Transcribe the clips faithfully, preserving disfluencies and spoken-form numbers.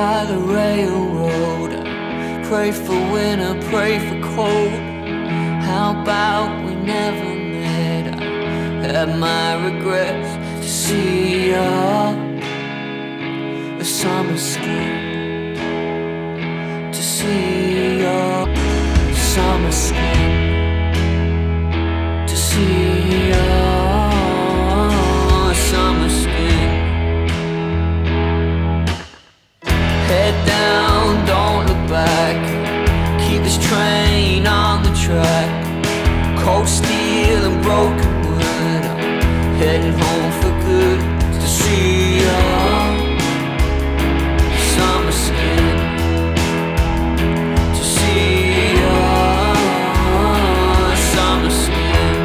by the railroad. I pray for winter, pray for cold. How about we never met? I had my regrets to see your the summer skin, to see your summer skin, to see your summer skin. Head down, don't look back. Keep this train on the track. Cold steel and broken wood. I'm heading home for good to see your summer skin, to see your summer skin.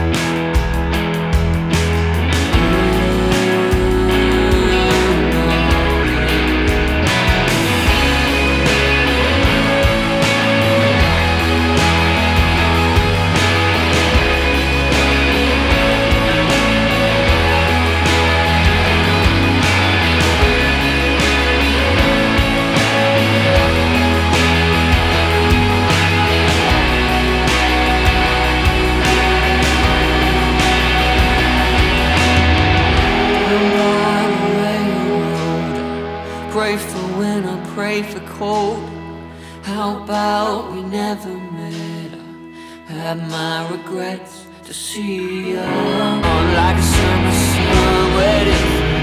Pray for winter, pray for cold. How about we never met? I had my regrets to see you on like a summer sun waiting for